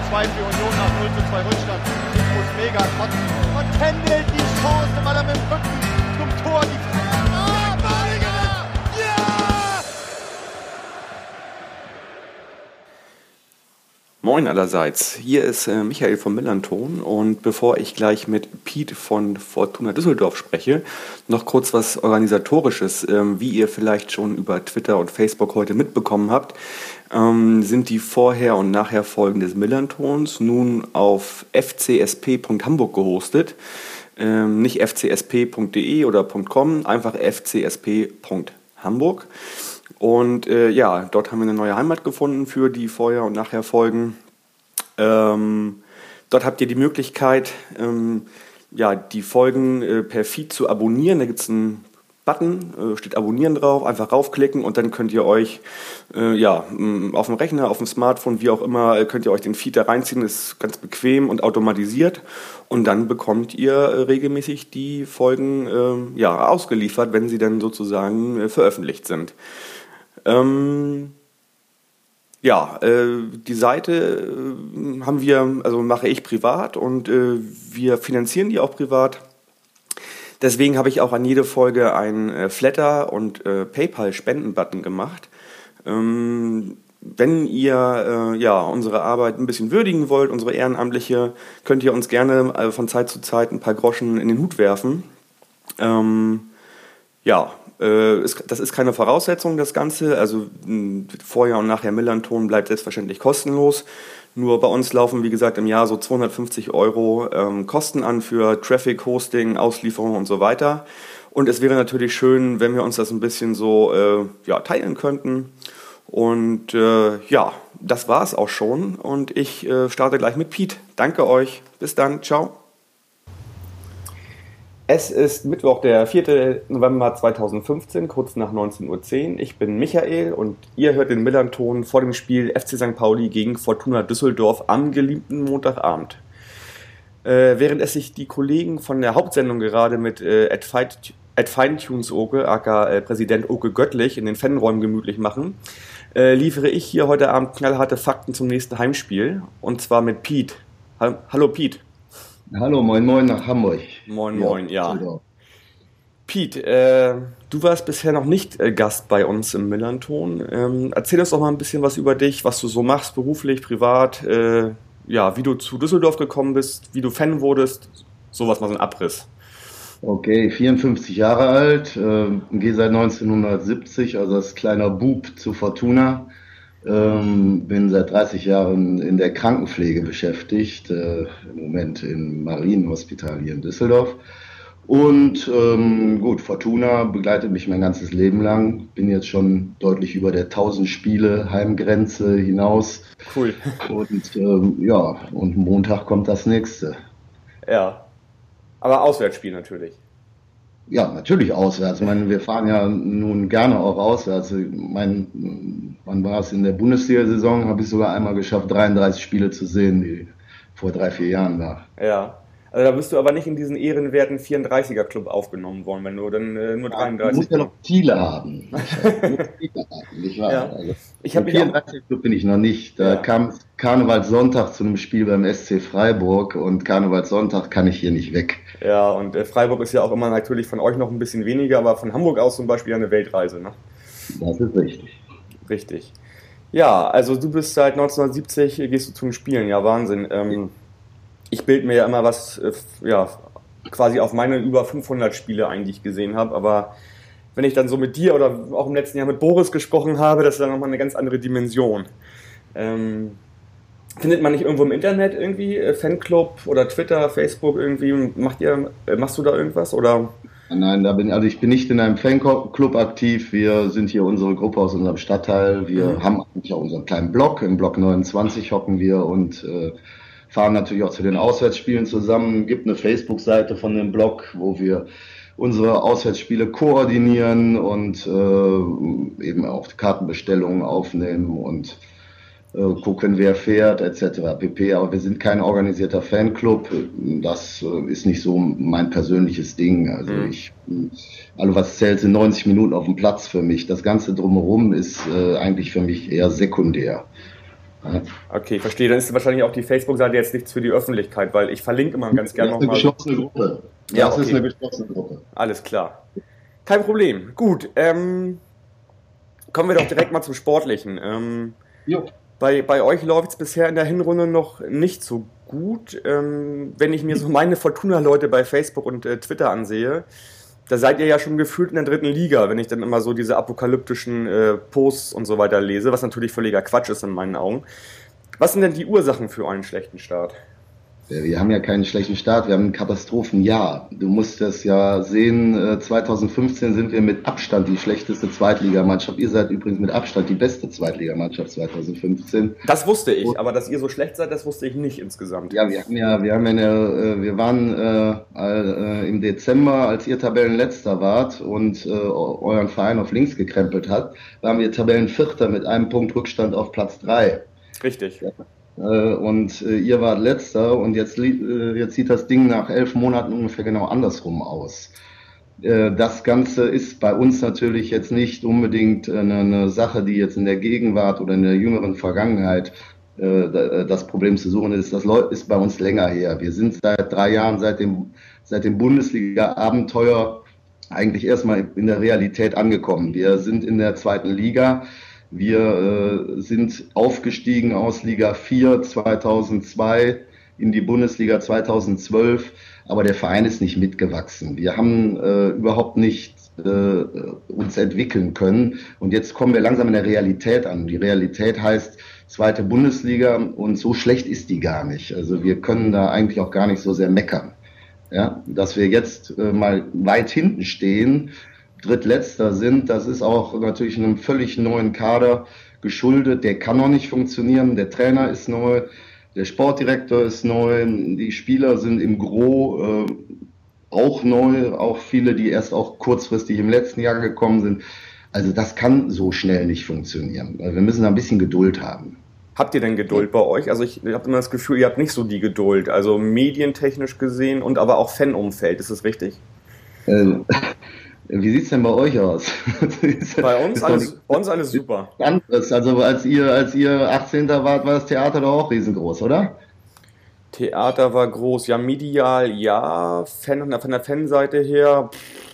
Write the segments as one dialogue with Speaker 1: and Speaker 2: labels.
Speaker 1: 2 für Union nach 0:2 Rückstand. Ich muss mega kotzen. Und händelt die Chance, weil er mit dem Rücken zum Tor die
Speaker 2: Moin allerseits, hier ist Michael von Millanton und bevor ich gleich mit Piet von Fortuna Düsseldorf spreche, noch kurz was Organisatorisches. Wie ihr vielleicht schon über Twitter und Facebook heute mitbekommen habt, sind die Vorher- und Nachher-Folgen des Millantons nun auf fcsp.hamburg gehostet. Nicht fcsp.de oder .com, einfach fcsp.hamburg. Und dort haben wir eine neue Heimat gefunden für die Vorher- und Nachher-Folgen. Dort habt ihr die Möglichkeit, die Folgen per Feed zu abonnieren. Da gibt es einen Button, steht Abonnieren drauf, einfach raufklicken und dann könnt ihr euch auf dem Rechner, auf dem Smartphone, wie auch immer, könnt ihr euch den Feed da reinziehen. Das ist ganz bequem und automatisiert. Und dann bekommt ihr regelmäßig die Folgen ausgeliefert, wenn sie dann sozusagen veröffentlicht sind. Die Seite mache ich privat und wir finanzieren die auch privat. Deswegen habe ich auch an jede Folge einen Flatter- und PayPal-Spenden-Button gemacht. Wenn ihr unsere Arbeit ein bisschen würdigen wollt, unsere Ehrenamtliche, könnt ihr uns gerne von Zeit zu Zeit ein paar Groschen in den Hut werfen. Das ist keine Voraussetzung, das Ganze. Also Vorher- und Nachher Millanton bleibt selbstverständlich kostenlos. Nur bei uns laufen, wie gesagt, im Jahr so 250 Euro Kosten an für Traffic, Hosting, Auslieferung und so weiter. Und es wäre natürlich schön, wenn wir uns das ein bisschen so teilen könnten. Und das war es auch schon. Und ich starte gleich mit Piet. Danke euch. Bis dann. Ciao. Es ist Mittwoch, der 4. November 2015, kurz nach 19:10 Uhr. Ich bin Michael und ihr hört den Millanton vor dem Spiel FC St. Pauli gegen Fortuna Düsseldorf am geliebten Montagabend. Während es sich die Kollegen von der Hauptsendung gerade mit Feintunes Oke, aka Präsident Oke Göttlich, in den Fanräumen gemütlich machen, liefere ich hier heute Abend knallharte Fakten zum nächsten Heimspiel. Und zwar mit Piet. Hallo Piet.
Speaker 3: Hallo, moin moin nach Hamburg.
Speaker 2: Moin, ja. Piet, du warst bisher noch nicht Gast bei uns im Millanton. Erzähl uns doch mal ein bisschen was über dich, was du so machst, beruflich, privat, wie du zu Düsseldorf gekommen bist, wie du Fan wurdest, sowas mal so ein Abriss.
Speaker 3: Okay, 54 Jahre alt, gehe seit 1970, also als kleiner Bub zu Fortuna. Bin seit 30 Jahren in der Krankenpflege beschäftigt, im Moment im Marienhospital hier in Düsseldorf. Und Fortuna begleitet mich mein ganzes Leben lang. Bin jetzt schon deutlich über der 1000 Spiele Heimgrenze hinaus.
Speaker 2: Cool.
Speaker 3: Und Montag kommt das nächste.
Speaker 2: Ja, aber Auswärtsspiel natürlich.
Speaker 3: Ja, natürlich auswärts. Ich meine, wir fahren ja nun gerne auch auswärts. Wann war es in der Bundesliga-Saison? Habe ich sogar einmal geschafft, 33 Spiele zu sehen, die vor 3-4 Jahren war.
Speaker 2: Ja, also da bist du aber nicht in diesen ehrenwerten 34er-Club aufgenommen worden, wenn du dann nur 33.
Speaker 3: Du musst ja noch Ziele haben. Nicht wahr?
Speaker 2: Ja.
Speaker 3: Also,
Speaker 2: Ich habe
Speaker 3: im 34er-Club bin ich noch nicht. Da kam Karnevalssonntag zu einem Spiel beim SC Freiburg und Karnevalssonntag kann ich hier nicht weg.
Speaker 2: Ja, und Freiburg ist ja auch immer natürlich von euch noch ein bisschen weniger, aber von Hamburg aus zum Beispiel eine Weltreise, ne?
Speaker 3: Das ist richtig.
Speaker 2: Richtig. Ja, also du bist seit 1970, gehst du zu den Spielen, ja Wahnsinn. Ich bilde mir ja immer was, quasi auf meine über 500 Spiele eigentlich gesehen habe, aber wenn ich dann so mit dir oder auch im letzten Jahr mit Boris gesprochen habe, das ist dann nochmal eine ganz andere Dimension. Findet man nicht irgendwo im Internet irgendwie, Fanclub oder Twitter, Facebook irgendwie, machst du da irgendwas oder?
Speaker 3: Nein, ich bin nicht in einem Fanclub aktiv. Wir sind hier unsere Gruppe aus unserem Stadtteil. Wir haben eigentlich auch unseren kleinen Blog. Im Block 29 hocken wir und fahren natürlich auch zu den Auswärtsspielen zusammen. Gibt eine Facebook-Seite von dem Blog, wo wir unsere Auswärtsspiele koordinieren und eben auch Kartenbestellungen aufnehmen und gucken, wer fährt, etc. pp. Aber wir sind kein organisierter Fanclub. Das ist nicht so mein persönliches Ding. Also was zählt, sind 90 Minuten auf dem Platz für mich. Das Ganze drumherum ist eigentlich für mich eher sekundär.
Speaker 2: Okay, verstehe. Dann ist wahrscheinlich auch die Facebook-Seite jetzt nichts für die Öffentlichkeit, weil ich verlinke immer ganz gerne nochmal.
Speaker 3: Das ist eine geschlossene Gruppe.
Speaker 2: Ja, okay.
Speaker 3: Ist eine geschlossene Gruppe.
Speaker 2: Alles klar. Kein Problem. Gut, kommen wir doch direkt mal zum Sportlichen. Bei euch läuft es bisher in der Hinrunde noch nicht so gut. Wenn ich mir so meine Fortuna-Leute bei Facebook und Twitter ansehe, da seid ihr ja schon gefühlt in der 3. Liga, wenn ich dann immer so diese apokalyptischen Posts und so weiter lese, was natürlich völliger Quatsch ist in meinen Augen. Was sind denn die Ursachen für einen schlechten Start?
Speaker 3: Wir haben ja keinen schlechten Start, wir haben ein Katastrophenjahr. Du musst das ja sehen, 2015 sind wir mit Abstand die schlechteste Zweitligamannschaft. Ihr seid übrigens mit Abstand die beste Zweitligamannschaft 2015.
Speaker 2: Das wusste ich, aber dass ihr so schlecht seid, das wusste ich nicht insgesamt.
Speaker 3: Ja, wir waren im Dezember, als ihr Tabellenletzter wart und euren Verein auf links gekrempelt hat, waren wir Tabellenvierter mit einem Punkt Rückstand auf Platz 3.
Speaker 2: Richtig.
Speaker 3: Ja. Und ihr wart Letzter und jetzt sieht das Ding nach 11 Monaten ungefähr genau andersrum aus. Das Ganze ist bei uns natürlich jetzt nicht unbedingt eine Sache, die jetzt in der Gegenwart oder in der jüngeren Vergangenheit das Problem zu suchen ist. Das ist bei uns länger her. Wir sind seit 3 Jahren, seit dem Bundesliga-Abenteuer eigentlich erstmal in der Realität angekommen. Wir sind in der 2. Liga. Wir sind aufgestiegen aus Liga 4 2002 in die Bundesliga 2012, aber der Verein ist nicht mitgewachsen. Wir haben überhaupt nicht uns entwickeln können und jetzt kommen wir langsam in der Realität an. Die Realität heißt 2. Bundesliga und so schlecht ist die gar nicht. Also wir können da eigentlich auch gar nicht so sehr meckern. Ja, dass wir jetzt mal weit hinten stehen, Drittletzter sind, das ist auch natürlich einem völlig neuen Kader geschuldet. Der kann noch nicht funktionieren, der Trainer ist neu, der Sportdirektor ist neu, die Spieler sind im Gros auch neu, auch viele, die erst auch kurzfristig im letzten Jahr gekommen sind. Also das kann so schnell nicht funktionieren. Wir müssen da ein bisschen Geduld haben.
Speaker 2: Habt ihr denn Geduld bei euch? Also ich habe immer das Gefühl, ihr habt nicht so die Geduld, also medientechnisch gesehen und aber auch Fanumfeld, ist das richtig?
Speaker 3: Wie sieht's denn bei euch aus?
Speaker 2: Bei uns alles super.
Speaker 3: Anderes. Also als ihr 18. wart, war das Theater doch auch riesengroß, oder?
Speaker 2: Theater war groß, ja, medial, ja, von der Fanseite her.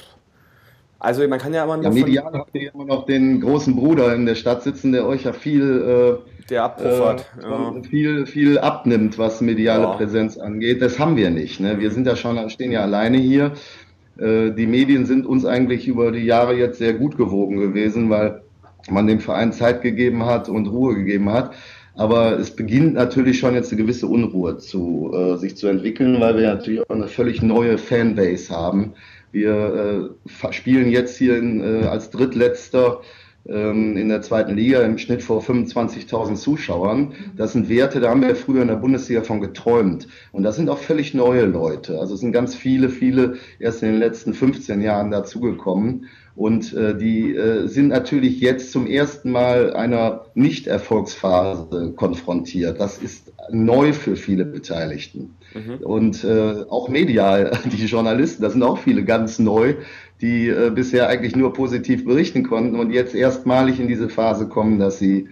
Speaker 2: Also man kann ja immer nur.
Speaker 3: Ja, medial habt ihr immer noch den großen Bruder in der Stadt sitzen, der euch ja viel
Speaker 2: der abpuffert.
Speaker 3: Viel abnimmt, was mediale Präsenz angeht. Das haben wir nicht. Ne? Wir sind ja stehen ja alleine hier. Die Medien sind uns eigentlich über die Jahre jetzt sehr gut gewogen gewesen, weil man dem Verein Zeit gegeben hat und Ruhe gegeben hat. Aber es beginnt natürlich schon jetzt eine gewisse Unruhe sich zu entwickeln, weil wir natürlich auch eine völlig neue Fanbase haben. Wir spielen jetzt hier als Drittletzter in der 2. Liga im Schnitt vor 25.000 Zuschauern. Das sind Werte, da haben wir früher in der Bundesliga von geträumt. Und das sind auch völlig neue Leute. Also es sind ganz viele erst in den letzten 15 Jahren dazugekommen. Und die sind natürlich jetzt zum ersten Mal einer Nicht-Erfolgsphase konfrontiert. Das ist neu für viele Beteiligten. Mhm. Und auch medial, die Journalisten, das sind auch viele ganz neu, die bisher eigentlich nur positiv berichten konnten und jetzt erstmalig in diese Phase kommen, dass sie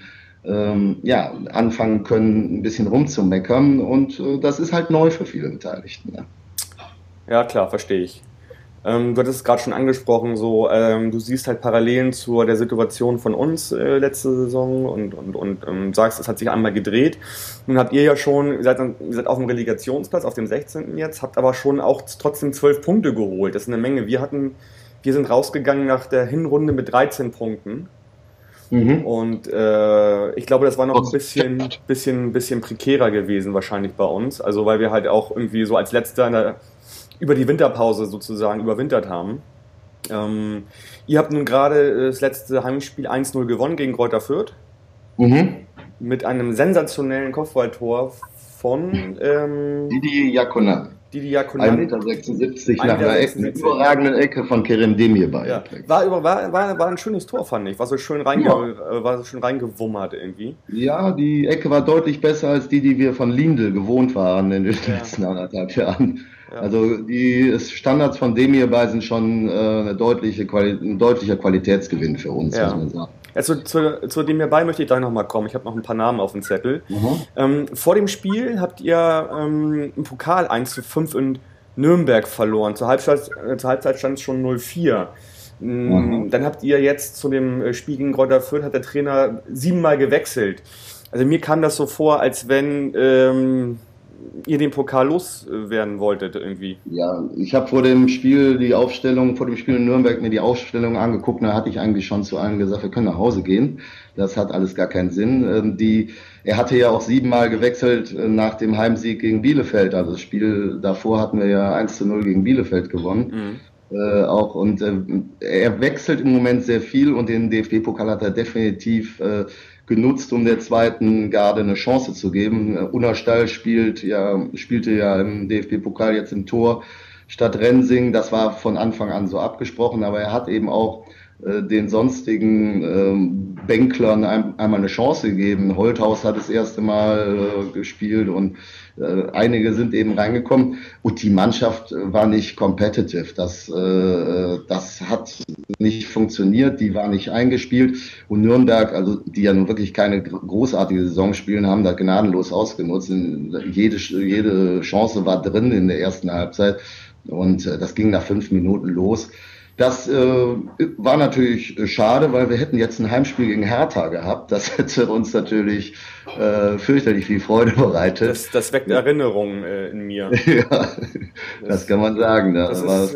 Speaker 3: anfangen können, ein bisschen rumzumeckern. Und das ist halt neu für viele Beteiligten. Ja,
Speaker 2: ja klar, verstehe ich. Du hattest es gerade schon angesprochen, so du siehst halt Parallelen zu der Situation von uns letzte Saison und sagst, es hat sich einmal gedreht. Nun habt ihr ja schon, ihr seid auf dem Relegationsplatz, auf dem 16. jetzt, habt aber schon auch trotzdem 12 Punkte geholt. Das ist eine Menge. Wir sind rausgegangen nach der Hinrunde mit 13 Punkten. Mhm. Und ich glaube, das war noch ein bisschen prekärer gewesen wahrscheinlich bei uns. Also weil wir halt auch irgendwie so als Letzter über die Winterpause sozusagen überwintert haben. Ihr habt nun gerade das letzte Heimspiel 1-0 gewonnen gegen Greuther Fürth. Mhm. Mit einem sensationellen Kopfballtor von
Speaker 3: Didi Yakunan. 1,76 Meter nach einer überragenden Ecke von Kerem Demirbay.
Speaker 2: Ja. War ein schönes Tor, fand ich. War so schön reingewummert irgendwie.
Speaker 3: Ja, die Ecke war deutlich besser als die wir von Lindl gewohnt waren in den letzten 1,5 Jahren. Ja. Also die Standards von Demirbay sind schon ein deutlicher Qualitätsgewinn für uns, muss man sagen.
Speaker 2: Also zu Demirbay möchte ich gleich nochmal kommen. Ich habe noch ein paar Namen auf dem Zettel. Vor dem Spiel habt ihr im Pokal 1:5 in Nürnberg verloren. Zur Halbzeit stand es schon 0:4. Dann habt ihr jetzt zu dem Spiel gegen Greuther Fürth, hat der Trainer 7-mal gewechselt. Also mir kam das so vor, als wenn ihr den Pokal loswerden wolltet irgendwie.
Speaker 3: Ja, ich habe vor dem Spiel in Nürnberg mir die Aufstellung angeguckt, da hatte ich eigentlich schon zu allen gesagt, wir können nach Hause gehen. Das hat alles gar keinen Sinn. Er hatte ja auch 7-mal gewechselt nach dem Heimsieg gegen Bielefeld. Also das Spiel davor hatten wir ja 1:0 gegen Bielefeld gewonnen. Er wechselt im Moment sehr viel und den DFB-Pokal hat er definitiv genutzt, um der zweiten Garde eine Chance zu geben. Unnerstall spielte ja im DFB-Pokal jetzt im Tor statt Rensing. Das war von Anfang an so abgesprochen, aber er hat eben auch den sonstigen Bänklern einmal eine Chance gegeben. Holthaus hat das erste Mal gespielt und einige sind eben reingekommen und die Mannschaft war nicht competitive. Das hat nicht funktioniert, die war nicht eingespielt und Nürnberg, also die ja nun wirklich keine großartige Saison spielen, haben da gnadenlos ausgenutzt. Jede Chance war drin in der ersten Halbzeit und das ging nach 5 Minuten los. Das war natürlich schade, weil wir hätten jetzt ein Heimspiel gegen Hertha gehabt. Das hätte uns natürlich fürchterlich viel Freude bereitet.
Speaker 2: Das weckt Erinnerungen in mir.
Speaker 3: Ja, das kann man sagen. Da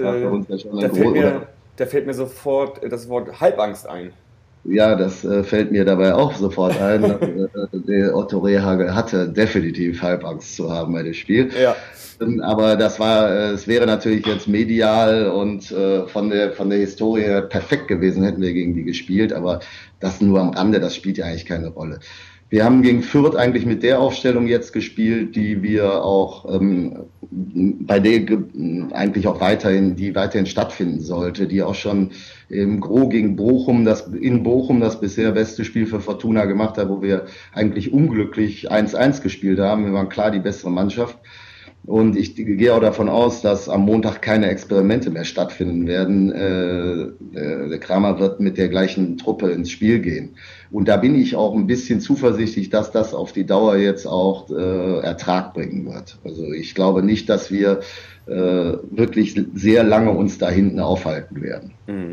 Speaker 2: fällt mir sofort das Wort Halbangst ein.
Speaker 3: Ja, das fällt mir dabei auch sofort ein. Der Otto Rehhagel hatte definitiv Halbangst zu haben bei dem Spiel. Ja. Aber es wäre natürlich jetzt medial und von der Historie her perfekt gewesen, hätten wir gegen die gespielt, aber das nur am Rande, das spielt ja eigentlich keine Rolle. Wir haben gegen Fürth eigentlich mit der Aufstellung jetzt gespielt, die wir auch bei der eigentlich auch weiterhin stattfinden sollte, die auch schon im Gro gegen Bochum, das bisher beste Spiel für Fortuna gemacht hat, wo wir eigentlich unglücklich 1:1 gespielt haben. Wir waren klar die bessere Mannschaft. Und ich gehe auch davon aus, dass am Montag keine Experimente mehr stattfinden werden. Der Kramer wird mit der gleichen Truppe ins Spiel gehen. Und da bin ich auch ein bisschen zuversichtlich, dass das auf die Dauer jetzt auch Ertrag bringen wird. Also ich glaube nicht, dass wir wirklich sehr lange uns da hinten aufhalten werden.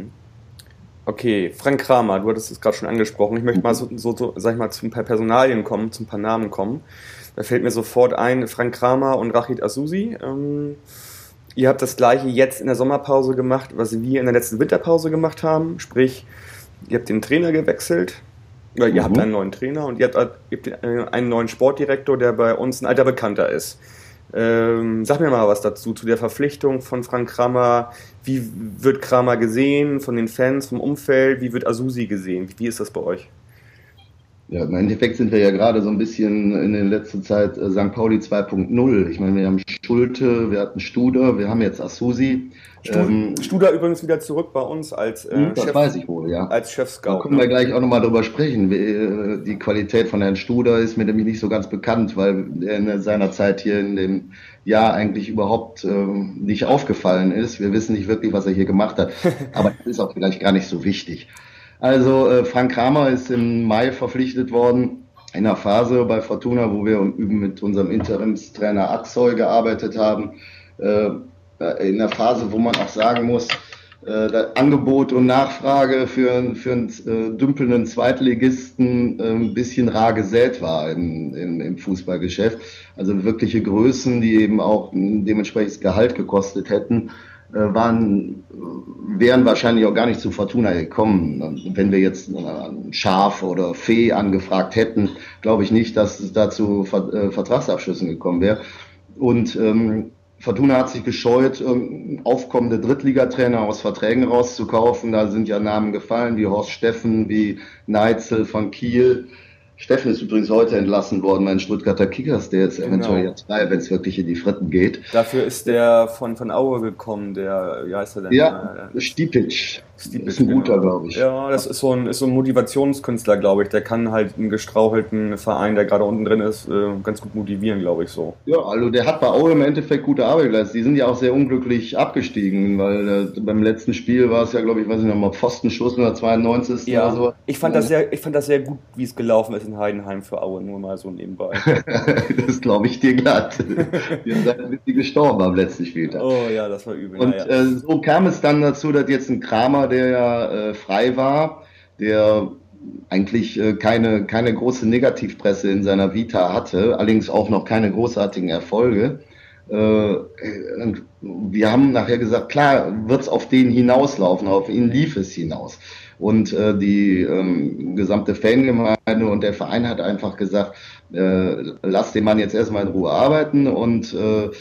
Speaker 2: Okay, Frank Kramer, du hattest es gerade schon angesprochen. Ich möchte mal sag ich mal, zu ein paar Personalien kommen, zu ein paar Namen kommen. Da fällt mir sofort ein, Frank Kramer und Rachid Asusi. Ihr habt das Gleiche jetzt in der Sommerpause gemacht, was wir in der letzten Winterpause gemacht haben. Sprich, ihr habt den Trainer gewechselt, oder ihr habt einen neuen Trainer und ihr habt einen neuen Sportdirektor, der bei uns ein alter Bekannter ist. Sag mir mal was dazu, zu der Verpflichtung von Frank Kramer. Wie wird Kramer gesehen von den Fans, vom Umfeld? Wie wird Asusi gesehen? Wie ist das bei euch?
Speaker 3: Ja, im Endeffekt sind wir ja gerade so ein bisschen in der letzten Zeit St. Pauli 2.0. Ich meine, wir haben Schulte, wir hatten Studer, wir haben jetzt Asusi.
Speaker 2: Studer übrigens wieder zurück bei uns als
Speaker 3: das weiß ich wohl, ja.
Speaker 2: Als Chef-Scout.
Speaker 3: Da können wir gleich auch nochmal drüber sprechen. Die Qualität von Herrn Studer ist mir nämlich nicht so ganz bekannt, weil er in seiner Zeit hier in dem Jahr eigentlich überhaupt nicht aufgefallen ist. Wir wissen nicht wirklich, was er hier gemacht hat. Aber das ist auch vielleicht gar nicht so wichtig. Also Frank Kramer ist im Mai verpflichtet worden, in einer Phase bei Fortuna, wo wir mit unserem Interimstrainer Aksoy gearbeitet haben. In einer Phase, wo man auch sagen muss, Angebot und Nachfrage für einen dümpelnden Zweitligisten ein bisschen rar gesät war im Fußballgeschäft. Also wirkliche Größen, die eben auch dementsprechend Gehalt gekostet hätten, wären wahrscheinlich auch gar nicht zu Fortuna gekommen. Wenn wir jetzt Schaf oder Fee angefragt hätten, glaube ich nicht, dass es dazu Vertragsabschlüssen gekommen wäre. Und Fortuna hat sich gescheut, aufkommende Drittligatrainer aus Verträgen rauszukaufen. Da sind ja Namen gefallen, wie Horst Steffen, wie Neitzel von Kiel. Steffen ist übrigens heute entlassen worden, mein Stuttgarter Kickers, der jetzt eventuell jetzt frei, wenn es wirklich in die Fritten geht.
Speaker 2: Dafür ist der von Aue gekommen, wie heißt er denn?
Speaker 3: Ja, Stipic.
Speaker 2: Stiepitz,
Speaker 3: Ist ein guter, glaube ich.
Speaker 2: Ja, das ist so ein Motivationskünstler, glaube ich. Der kann halt einen gestrauchelten Verein, der gerade unten drin ist, ganz gut motivieren, glaube ich so.
Speaker 3: Ja, also der hat bei Aue im Endeffekt gute Arbeit geleistet. Die sind ja auch sehr unglücklich abgestiegen, weil beim letzten Spiel war es ja, glaube ich, weiß ich noch mal, Pfostenschuss in der 92.
Speaker 2: Ja,
Speaker 3: oder so.
Speaker 2: ich fand das sehr gut, wie es gelaufen ist in Heidenheim für Aue, nur mal so nebenbei.
Speaker 3: Das glaube ich dir glatt. Wir sind ein bisschen gestorben am letzten Spieltag.
Speaker 2: Oh ja, das war übel.
Speaker 3: Und so kam es dann dazu, dass jetzt ein Kramer, der ja frei war, der eigentlich keine große Negativpresse in seiner Vita hatte, allerdings auch noch keine großartigen Erfolge. Wir haben nachher gesagt, klar, wird es auf den hinauslaufen, auf ihn lief es hinaus. Und die gesamte Fangemeinde und der Verein hat einfach gesagt, lass den Mann jetzt erstmal in Ruhe arbeiten und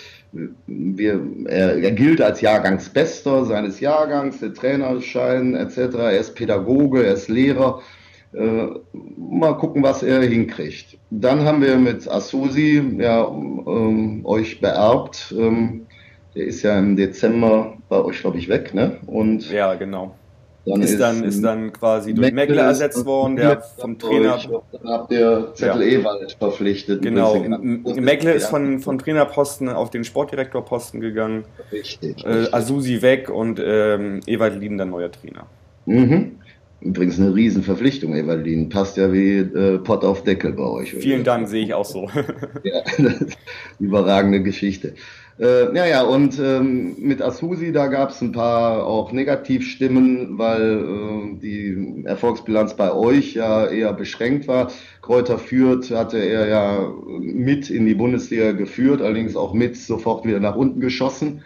Speaker 3: er gilt als Jahrgangsbester seines Jahrgangs, der Trainerschein etc. Er ist Pädagoge, er ist Lehrer. Mal gucken, was er hinkriegt. Dann haben wir mit Asusi euch beerbt. Der ist ja im Dezember bei euch, glaube ich, weg, ne? Und
Speaker 2: ja, genau.
Speaker 3: Dann
Speaker 2: ist dann quasi durch Meckle ersetzt worden, der vom Trainer.
Speaker 3: Dann habt ihr Zettel Ewald verpflichtet.
Speaker 2: Genau. Meckle ist vom Trainerposten auf den Sportdirektorposten gegangen.
Speaker 3: Richtig.
Speaker 2: Asusi weg und Ewald Lien dann neuer Trainer.
Speaker 3: Mhm. Übrigens eine Riesenverpflichtung, Evalin. Passt ja wie Pott auf Deckel bei euch.
Speaker 2: Vielen Dank, sehe ich auch so.
Speaker 3: Ja, überragende Geschichte. Und mit Asusi, da gab es ein paar auch Negativstimmen, weil die Erfolgsbilanz bei euch ja eher beschränkt war. Kräuter Fürth hatte er ja mit in die Bundesliga geführt, allerdings auch mit sofort wieder nach unten geschossen.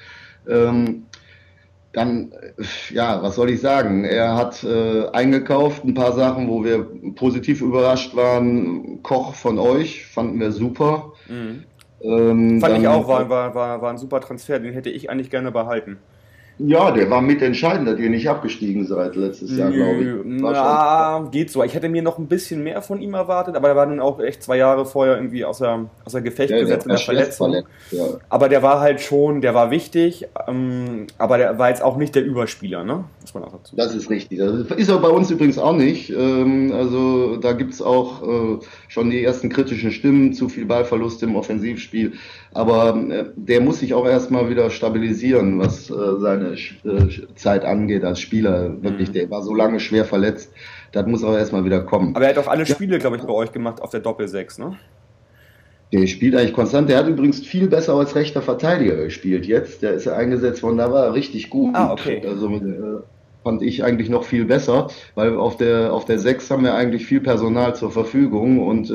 Speaker 3: Dann, ja, was soll ich sagen? Er hat eingekauft, ein paar Sachen, wo wir positiv überrascht waren. Koch von euch, fanden wir super.
Speaker 2: Mhm. Fand ich auch, war ein super Transfer, den hätte ich eigentlich gerne behalten.
Speaker 3: Ja, der war mitentscheidend, dass ihr nicht abgestiegen seid letztes Jahr, glaube ich.
Speaker 2: Na, geht so. Ich hätte mir noch ein bisschen mehr von ihm erwartet, aber er war nun auch echt 2 Jahre vorher irgendwie außer Gefecht gesetzt in der Verletzung. Ja. Aber der war halt schon, der war wichtig, aber der war jetzt auch nicht der Überspieler, ne? Muss man auch dazu sagen.
Speaker 3: Das ist richtig. Das ist er bei uns übrigens auch nicht. Also da gibt's auch schon die ersten kritischen Stimmen, zu viel Ballverlust im Offensivspiel. Aber der muss sich auch erstmal wieder stabilisieren, was seine Zeit angeht als Spieler. Wirklich, der war so lange schwer verletzt. Das muss auch erstmal wieder kommen.
Speaker 2: Aber er hat auch alle Spiele, glaube ich, bei euch gemacht auf der Doppel-6, ne?
Speaker 3: Der spielt eigentlich konstant. Der hat übrigens viel besser als rechter Verteidiger gespielt jetzt. Der ist ja eingesetzt worden, da war er richtig gut.
Speaker 2: Ah, okay.
Speaker 3: Also fand ich eigentlich noch viel besser, weil auf der 6 haben wir eigentlich viel Personal zur Verfügung und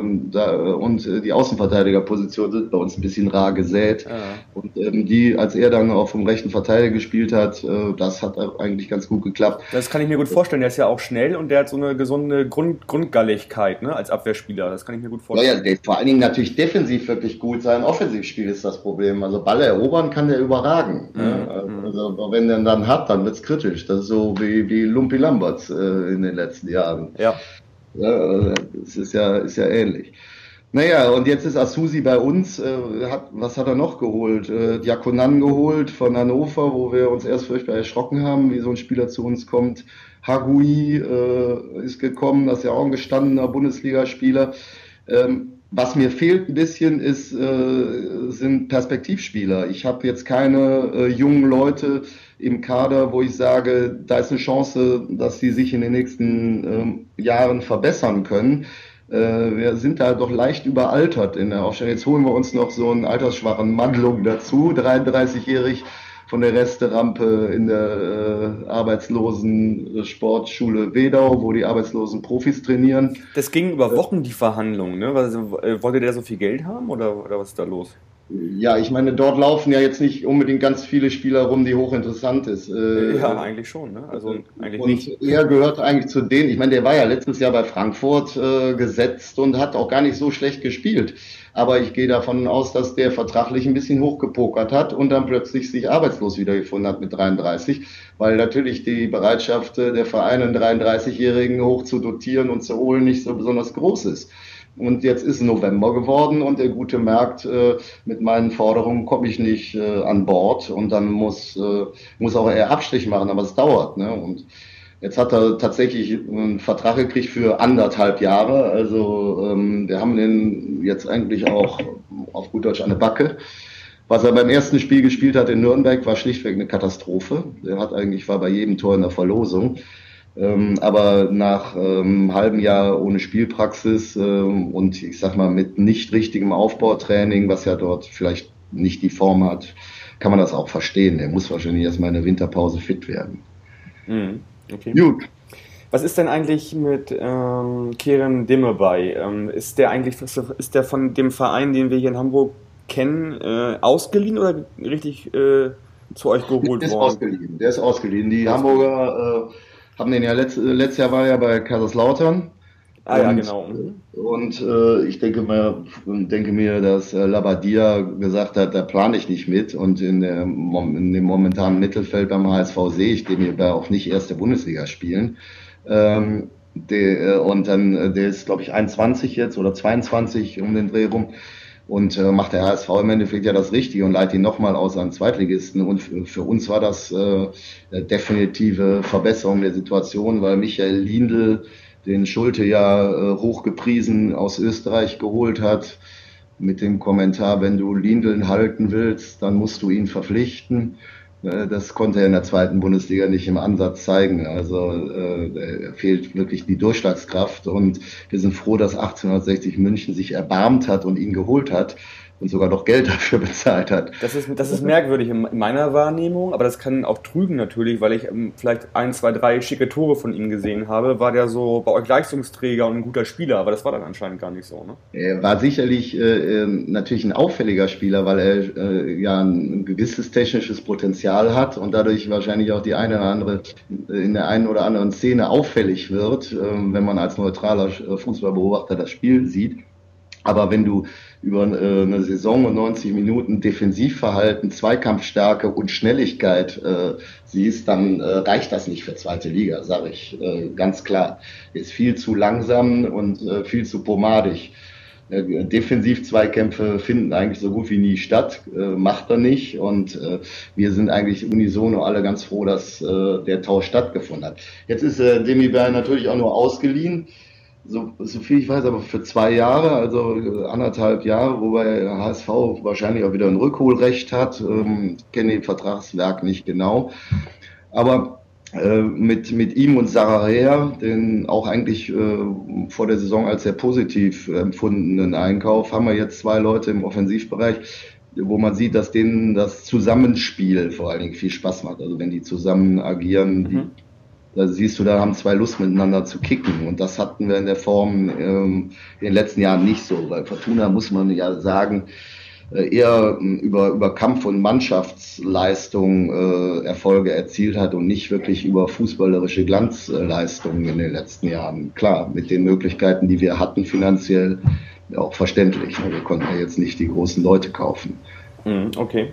Speaker 3: die Außenverteidigerpositionen sind bei uns ein bisschen rar gesät.
Speaker 2: Ja.
Speaker 3: Und als er dann auch vom rechten Verteidiger gespielt hat, das hat eigentlich ganz gut geklappt.
Speaker 2: Das kann ich mir gut vorstellen. Der ist ja auch schnell und der hat so eine gesunde Grundgalligkeit, ne, als Abwehrspieler. Das kann ich mir gut vorstellen.
Speaker 3: Ja, der vor allen Dingen natürlich defensiv wirklich gut sein. Offensivspiel ist das Problem. Also Ball erobern kann der überragen. Also wenn der dann hat, dann wird's kritisch. Das ist so wie Lumpi Lamberts in den letzten Jahren.
Speaker 2: Ja.
Speaker 3: Das ist ja ähnlich. Naja, und jetzt ist Asusi bei uns. Was hat er noch geholt? Diakonan geholt von Hannover, wo wir uns erst furchtbar erschrocken haben, wie so ein Spieler zu uns kommt. Hagui ist gekommen, das ist ja auch ein gestandener Bundesligaspieler. Was mir fehlt ein bisschen sind Perspektivspieler. Ich habe jetzt keine jungen Leute im Kader, wo ich sage, da ist eine Chance, dass sie sich in den nächsten Jahren verbessern können. Wir sind da doch leicht überaltert in der Aufstellung. Jetzt holen wir uns noch so einen altersschwachen Mandlung dazu, 33-jährig von der Resterampe in der arbeitslosen Sportschule Wedau, wo die arbeitslosen Profis trainieren.
Speaker 2: Das ging über Wochen, die Verhandlungen, ne? Wollte der so viel Geld haben oder was ist da los?
Speaker 3: Ja, ich meine, dort laufen ja jetzt nicht unbedingt ganz viele Spieler rum, die hochinteressant ist.
Speaker 2: Ja, eigentlich schon, ne? Also eigentlich nicht.
Speaker 3: Und er gehört eigentlich zu denen, ich meine, der war ja letztes Jahr bei Frankfurt gesetzt und hat auch gar nicht so schlecht gespielt. Aber ich gehe davon aus, dass der vertraglich ein bisschen hochgepokert hat und dann plötzlich sich arbeitslos wiedergefunden hat mit 33, weil natürlich die Bereitschaft der Vereine, einen 33-Jährigen hoch zu dotieren und zu holen, nicht so besonders groß ist. Und jetzt ist November geworden und der Gute merkt, mit meinen Forderungen komme ich nicht an Bord und dann muss auch er Abstrich machen, aber es dauert. Ne? Und jetzt hat er tatsächlich einen Vertrag gekriegt für 1,5 Jahre. Also wir haben den jetzt eigentlich auch auf gut Deutsch an der Backe. Was er beim ersten Spiel gespielt hat in Nürnberg, war schlichtweg eine Katastrophe. War bei jedem Tor in der Verlosung. Aber nach einem halben Jahr ohne Spielpraxis und ich sag mal mit nicht richtigem Aufbautraining, was ja dort vielleicht nicht die Form hat, kann man das auch verstehen. Er muss wahrscheinlich erstmal in der Winterpause fit werden.
Speaker 2: Okay. Gut. Was ist denn eigentlich mit Kerem Demirbay? Ist der von dem Verein, den wir hier in Hamburg kennen, ausgeliehen oder richtig zu euch geholt worden?
Speaker 3: Der ist ausgeliehen. Die Hamburger haben den ja letztes Jahr war er bei Kaiserslautern.
Speaker 2: Ja, genau.
Speaker 3: Und ich denke mir, dass Labadia gesagt hat, da plane ich nicht mit. Und in dem momentanen Mittelfeld beim HSV sehe ich den hier auch nicht erste Bundesliga spielen. Und dann, der ist, glaube ich, 21 jetzt oder 22 um den Dreh rum. Und macht der HSV im Endeffekt ja das Richtige und leitet ihn nochmal aus an Zweitligisten. Und für uns war das eine definitive Verbesserung der Situation, weil Michael Lindl den Schulte ja hochgepriesen aus Österreich geholt hat, mit dem Kommentar, wenn du Lindl halten willst, dann musst du ihn verpflichten. Das konnte er in der zweiten Bundesliga nicht im Ansatz zeigen. Also fehlt wirklich die Durchschlagskraft und wir sind froh, dass 1860 München sich erbarmt hat und ihn geholt hat und sogar noch Geld dafür bezahlt hat.
Speaker 2: Das ist merkwürdig in meiner Wahrnehmung, aber das kann auch trügen natürlich, weil ich vielleicht 1, 2, 3 schicke Tore von ihm gesehen habe. War der so bei euch Leistungsträger und ein guter Spieler, aber das war dann anscheinend gar nicht so, ne?
Speaker 3: Er war sicherlich natürlich ein auffälliger Spieler, weil er ja ein gewisses technisches Potenzial hat und dadurch wahrscheinlich auch die eine oder andere in der einen oder anderen Szene auffällig wird, wenn man als neutraler Fußballbeobachter das Spiel sieht. Aber wenn du über eine Saison und 90 Minuten Defensivverhalten, Zweikampfstärke und Schnelligkeit siehst, dann reicht das nicht für zweite Liga, sage ich ganz klar. Ist viel zu langsam und viel zu pomadig. Defensiv-Zweikämpfe finden eigentlich so gut wie nie statt, macht er nicht. Und wir sind eigentlich unisono alle ganz froh, dass der Tausch stattgefunden hat. Jetzt ist Demirbay natürlich auch nur ausgeliehen. So viel ich weiß, aber für 2 Jahre, also 1,5 Jahre, wobei HSV wahrscheinlich auch wieder ein Rückholrecht hat. Ich kenne den Vertragswerk nicht genau. Aber mit ihm und Sararea, den auch eigentlich vor der Saison als sehr positiv empfundenen Einkauf, haben wir jetzt 2 Leute im Offensivbereich, wo man sieht, dass denen das Zusammenspiel vor allen Dingen viel Spaß macht. Also wenn die zusammen agieren, da siehst du, da haben 2 Lust miteinander zu kicken und das hatten wir in der Form in den letzten Jahren nicht so, weil Fortuna, muss man ja sagen, eher über Kampf- und Mannschaftsleistung Erfolge erzielt hat und nicht wirklich über fußballerische Glanzleistungen in den letzten Jahren. Klar, mit den Möglichkeiten, die wir hatten finanziell, auch verständlich. Wir konnten ja jetzt nicht die großen Leute kaufen.
Speaker 2: Okay.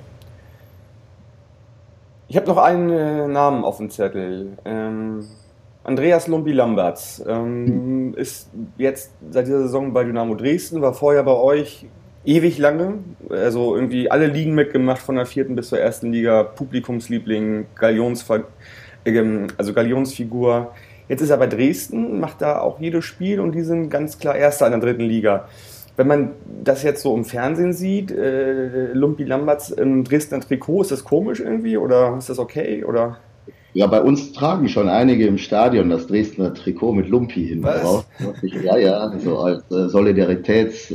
Speaker 2: Ich habe noch einen Namen auf dem Zettel. Andreas Lumpi-Lambertz ist jetzt seit dieser Saison bei Dynamo Dresden, war vorher bei euch ewig lange, also irgendwie alle Ligen mitgemacht, von der 4. bis zur 1. Liga, Publikumsliebling, Galionsfigur. Jetzt ist er bei Dresden, macht da auch jedes Spiel und die sind ganz klar Erster in der 3. Liga. Wenn man das jetzt so im Fernsehen sieht, Lumpi-Lambertz im Dresdner Trikot, ist das komisch irgendwie oder ist das okay? Oder?
Speaker 3: Ja, bei uns tragen schon einige im Stadion das Dresdner Trikot mit Lumpi hinten drauf. Ja, so als Solidaritäts...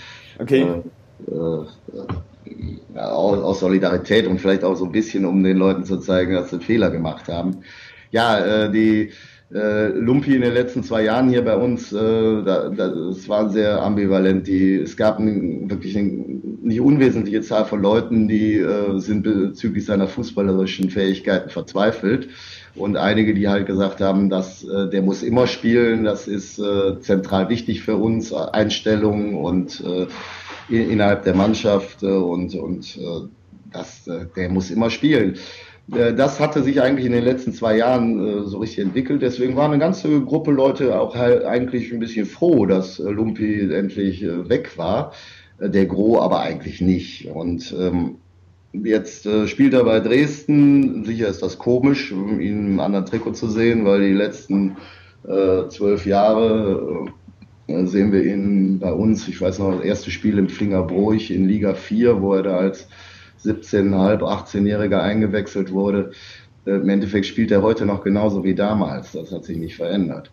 Speaker 3: aus Solidarität und vielleicht auch so ein bisschen, um den Leuten zu zeigen, dass sie Fehler gemacht haben. Ja, die Lumpi in den letzten 2 Jahren hier bei uns, das war sehr ambivalent. Es gab wirklich eine nicht unwesentliche Zahl von Leuten, die sind bezüglich seiner fußballerischen Fähigkeiten verzweifelt. Und einige, die halt gesagt haben, dass der muss immer spielen, das ist zentral wichtig für uns, Einstellungen und innerhalb der Mannschaft der muss immer spielen. Das hatte sich eigentlich in den letzten 2 Jahren so richtig entwickelt. Deswegen war eine ganze Gruppe Leute auch halt eigentlich ein bisschen froh, dass Lumpi endlich weg war. Der Gros aber eigentlich nicht. Und jetzt spielt er bei Dresden. Sicher ist das komisch, ihn im anderen Trikot zu sehen, weil die letzten 12 Jahre sehen wir ihn bei uns. Ich weiß noch, das erste Spiel im Flingerbroich in Liga 4, wo er da als 17,5, 18-Jähriger eingewechselt wurde. Im Endeffekt spielt er heute noch genauso wie damals. Das hat sich nicht verändert.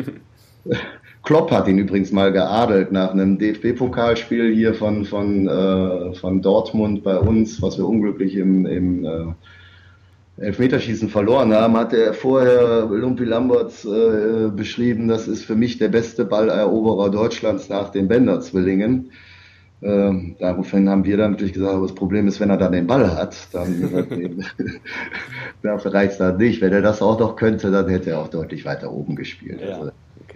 Speaker 3: Klopp hat ihn übrigens mal geadelt nach einem DFB-Pokalspiel hier von Dortmund bei uns, was wir unglücklich im Elfmeterschießen verloren haben, hat er vorher Lumpi Lamberts beschrieben, das ist für mich der beste Balleroberer Deutschlands nach den Bender-Zwillingen. Daraufhin haben wir dann natürlich gesagt, das Problem ist, wenn er dann den Ball hat, dann dafür reicht das nicht. Wenn er das auch noch könnte, dann hätte er auch deutlich weiter oben gespielt.
Speaker 2: Ja, okay.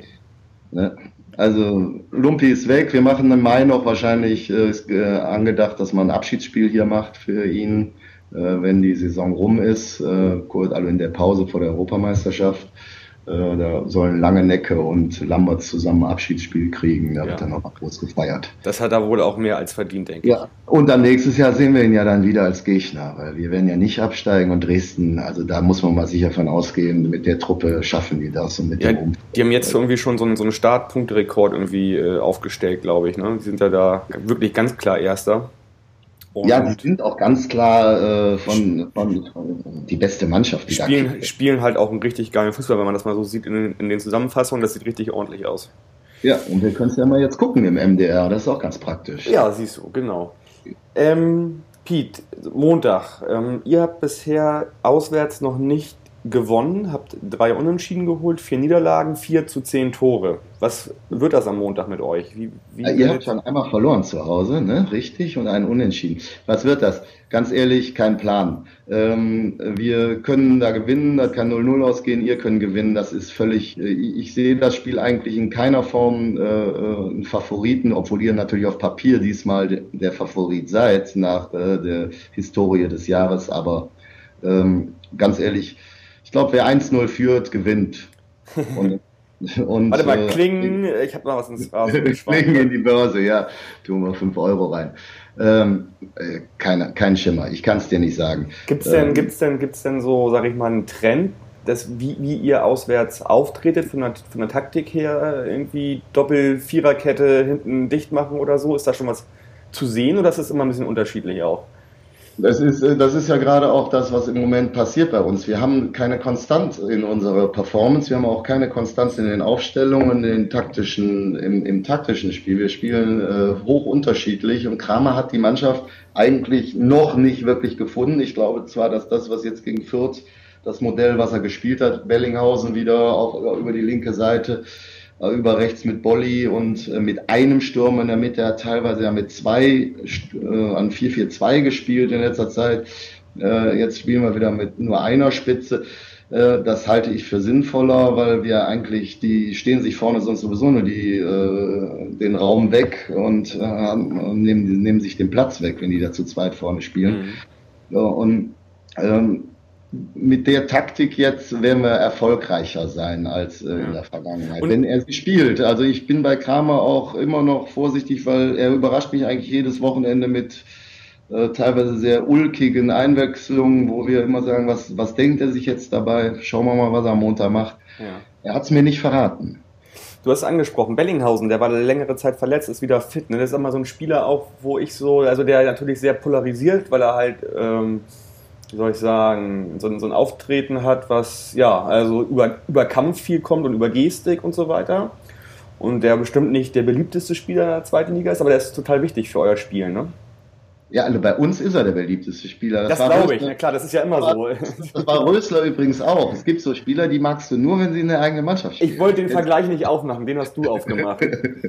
Speaker 3: Also Lumpi ist weg. Wir machen im Mai noch wahrscheinlich ist angedacht, dass man ein Abschiedsspiel hier macht für ihn, wenn die Saison rum ist, kurz also in der Pause vor der Europameisterschaft. Da sollen Langenecke und Lamberts zusammen ein Abschiedsspiel kriegen. Da wird dann auch mal groß gefeiert.
Speaker 2: Das hat er wohl auch mehr als verdient, denke ich.
Speaker 3: Ja, und dann nächstes Jahr sehen wir ihn ja dann wieder als Gegner, weil wir werden ja nicht absteigen und Dresden, also da muss man mal sicher von ausgehen, mit der Truppe schaffen die das. Und mit dem
Speaker 2: die haben jetzt irgendwie schon so einen Startpunkterekord irgendwie aufgestellt, glaube ich. Ne? Die sind ja da wirklich ganz klar Erster. Und
Speaker 3: ja, die sind auch ganz klar von die beste Mannschaft. Die
Speaker 2: spielen halt auch einen richtig geilen Fußball, wenn man das mal so sieht in den Zusammenfassungen. Das sieht richtig ordentlich aus.
Speaker 3: Ja, und wir können es ja mal jetzt gucken im MDR. Das ist auch ganz praktisch.
Speaker 2: Ja, siehst du, genau. Piet, Montag. Ihr habt bisher auswärts noch nicht gewonnen, habt 3 Unentschieden geholt, 4 Niederlagen, 4:10 Tore. Was wird das am Montag mit euch?
Speaker 3: Ihr habt schon einmal verloren zu Hause, ne? Richtig, und einen Unentschieden. Was wird das? Ganz ehrlich, kein Plan. Wir können da gewinnen, das kann 0-0 ausgehen, ihr könnt gewinnen, das ist völlig, ich sehe das Spiel eigentlich in keiner Form einen Favoriten, obwohl ihr natürlich auf Papier diesmal der Favorit seid nach der Historie des Jahres, aber ganz ehrlich, ich glaube, wer 1-0 führt, gewinnt. Und
Speaker 2: warte mal, Klingen, ich habe mal was ins Rasen.
Speaker 3: Klingen in die Börse, ja. Tun wir 5 Euro rein. Kein Schimmer, ich kann es dir nicht sagen.
Speaker 2: Gibt's denn so, sag ich mal, einen Trend, wie ihr auswärts auftretet, von der Taktik her, irgendwie Doppel-Viererkette hinten dicht machen oder so? Ist da schon was zu sehen oder ist das immer ein bisschen unterschiedlich auch?
Speaker 3: Das ist ja gerade auch das, was im Moment passiert bei uns. Wir haben keine Konstanz in unserer Performance. Wir haben auch keine Konstanz in den Aufstellungen, im taktischen Spiel. Wir spielen hoch unterschiedlich und Kramer hat die Mannschaft eigentlich noch nicht wirklich gefunden. Ich glaube zwar, dass das, was jetzt gegen Fürth, das Modell, was er gespielt hat, Bellinghausen wieder auch über die linke Seite, über rechts mit Bolli und mit einem Stürmer in der Mitte, er hat teilweise ja mit 2 an 4-4-2 gespielt in letzter Zeit. Jetzt spielen wir wieder mit nur einer Spitze. Das halte ich für sinnvoller, weil wir eigentlich, die stehen sich vorne sonst sowieso nur den Raum weg und nehmen sich den Platz weg, wenn die da zu zweit vorne spielen. Ja, und mit der Taktik jetzt werden wir erfolgreicher sein als in der Vergangenheit, wenn er sie spielt. Also ich bin bei Kramer auch immer noch vorsichtig, weil er überrascht mich eigentlich jedes Wochenende mit teilweise sehr ulkigen Einwechslungen, wo wir immer sagen, was denkt er sich jetzt dabei? Schauen wir mal, was er am Montag macht. Ja. Er hat es mir nicht verraten.
Speaker 2: Du hast Angesprochen, Bellinghausen, der war längere Zeit verletzt, ist wieder fit. Ne? Das ist immer so ein Spieler auch, wo ich so, also der natürlich sehr polarisiert, weil er halt wie soll ich sagen, so ein Auftreten hat, was ja, also über Kampf viel kommt und über Gestik und so weiter. Und der bestimmt nicht der beliebteste Spieler in der zweiten Liga ist, aber der ist total wichtig für euer Spiel, ne?
Speaker 3: Ja, also bei uns ist er der beliebteste Spieler.
Speaker 2: Das glaube ich, na klar, das ist ja immer so.
Speaker 3: Das war Rösler übrigens auch. Es gibt so Spieler, die magst du nur, wenn sie in der eigenen Mannschaft spielen.
Speaker 2: Ich wollte den Vergleich nicht aufmachen, den hast du aufgemacht.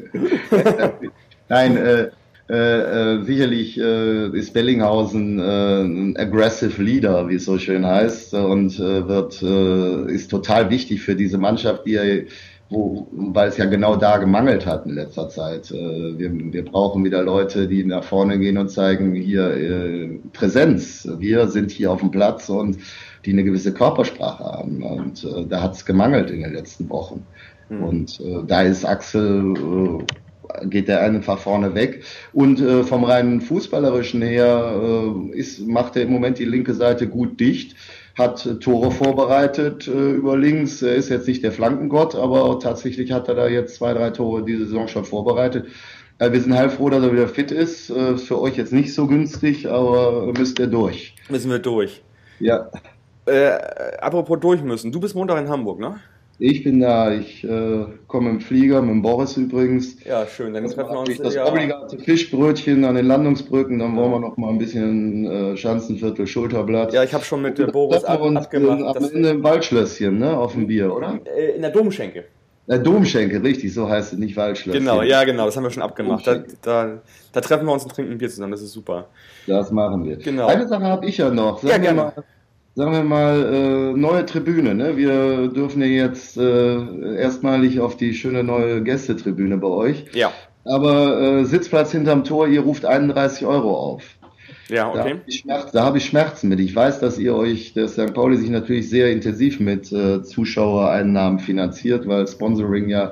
Speaker 3: Nein, sicherlich ist Bellinghausen ein aggressive Leader, wie es so schön heißt, und ist total wichtig für diese Mannschaft, die er weil es ja genau da gemangelt hat in letzter Zeit. Wir brauchen wieder Leute, die nach vorne gehen und zeigen, hier Präsenz. Wir sind hier auf dem Platz und die eine gewisse Körpersprache haben. Und da hat es gemangelt in den letzten Wochen. Und da ist Axel, geht der einfach vorne weg. Und vom reinen Fußballerischen her macht er im Moment die linke Seite gut dicht. Hat Tore vorbereitet über links. Er ist jetzt nicht der Flankengott, aber tatsächlich hat er da jetzt 2, 3 Tore diese Saison schon vorbereitet. Wir sind heilfroh, dass er wieder fit ist. Für euch jetzt nicht so günstig, aber müsst ihr durch.
Speaker 2: Müssen wir durch.
Speaker 3: Ja.
Speaker 2: Apropos durch müssen. Du bist Montag in Hamburg, ne?
Speaker 3: Ich bin da, ich komme im Flieger mit dem Boris übrigens.
Speaker 2: Ja, schön. Dann treffen wir uns.
Speaker 3: Das obligate Fischbrötchen an den Landungsbrücken, dann wollen wir noch mal ein bisschen Schanzenviertel, Schulterblatt.
Speaker 2: Ja, ich habe schon mit Boris abgemacht.
Speaker 3: Am Ende im Waldschlösschen, ne, auf dem Bier, oder?
Speaker 2: In der Domschenke.
Speaker 3: Domschenke, richtig, so heißt es, nicht Waldschlösschen.
Speaker 2: Genau, ja genau, das haben wir schon abgemacht. Da treffen wir uns und trinken ein Bier zusammen, das ist super.
Speaker 3: Das machen wir.
Speaker 2: Genau.
Speaker 3: Eine Sache habe ich ja noch. Sagen wir mal, neue Tribüne. Ne? Wir dürfen ja jetzt erstmalig auf die schöne neue Gästetribüne bei euch.
Speaker 2: Ja.
Speaker 3: Aber Sitzplatz hinterm Tor, ihr ruft 31 € auf.
Speaker 2: Ja, okay.
Speaker 3: Da habe ich Schmerzen mit. Ich weiß, dass der St. Pauli sich natürlich sehr intensiv mit Zuschauereinnahmen finanziert, weil Sponsoring ja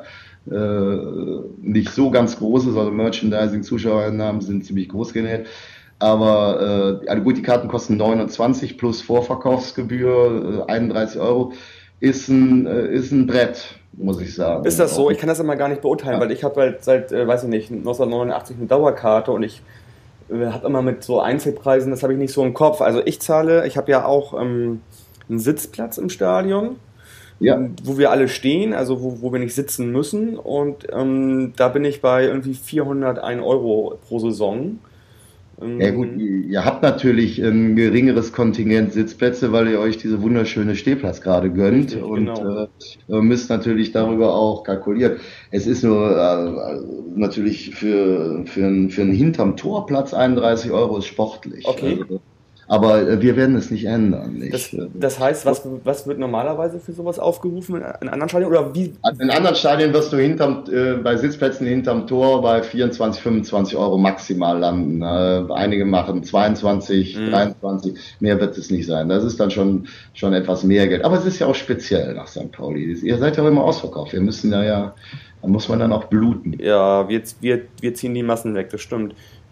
Speaker 3: nicht so ganz groß ist. Also Merchandising, Zuschauereinnahmen sind ziemlich groß genäht. Aber gut, die Karten kosten 29 plus Vorverkaufsgebühr 31 €. Ist ein Brett, muss ich sagen.
Speaker 2: Ist das so? Ich kann das immer gar nicht beurteilen, weil ich habe halt seit, weiß ich nicht, 1989 eine Dauerkarte und ich habe immer mit so Einzelpreisen, das habe ich nicht so im Kopf. Also ich habe ja auch einen Sitzplatz im Stadion, wo wir alle stehen, also wo wir nicht sitzen müssen und da bin ich bei irgendwie 401 € pro Saison.
Speaker 3: Ja gut, ihr habt natürlich ein geringeres Kontingent Sitzplätze, weil ihr euch diese wunderschöne Stehplatz gerade gönnt. Richtig, und genau. Müsst natürlich darüber auch kalkulieren. Es ist nur natürlich für einen hinterm Torplatz 31 € ist sportlich.
Speaker 2: Okay.
Speaker 3: Also, aber wir werden es nicht ändern. Nicht?
Speaker 2: Das heißt, was wird normalerweise für sowas aufgerufen in anderen Stadien? Oder wie?
Speaker 3: Also in anderen Stadien wirst du bei Sitzplätzen hinterm Tor bei 24, 25 € maximal landen. Einige machen 22, 23, mehr wird es nicht sein. Das ist dann schon etwas mehr Geld. Aber es ist ja auch speziell nach St. Pauli. Ihr seid ja auch immer ausverkauft. Wir müssen da muss man dann auch bluten.
Speaker 2: Ja, wir ziehen die Massen weg, das stimmt.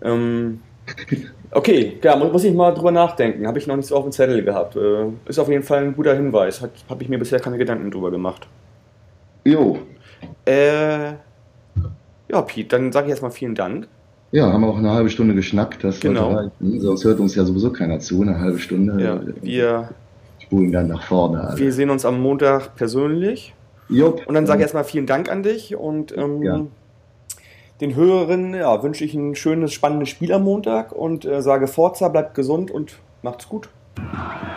Speaker 2: Okay, klar, muss ich mal drüber nachdenken. Habe ich noch nicht so auf dem Zettel gehabt. Ist auf jeden Fall ein guter Hinweis. Habe ich mir bisher keine Gedanken drüber gemacht.
Speaker 3: Jo.
Speaker 2: Ja, Piet, dann sage ich erstmal vielen Dank.
Speaker 3: Ja, haben wir auch eine halbe Stunde geschnackt. Das
Speaker 2: genau.
Speaker 3: Sonst hört uns ja sowieso keiner zu, eine halbe Stunde.
Speaker 2: Ja, wir
Speaker 3: spulen dann nach vorne. Alle.
Speaker 2: Wir sehen uns am Montag persönlich.
Speaker 3: Jupp.
Speaker 2: Und dann sage ich erstmal vielen Dank an dich und den Hörerinnen wünsche ich ein schönes, spannendes Spiel am Montag und sage Forza, bleibt gesund und macht's gut.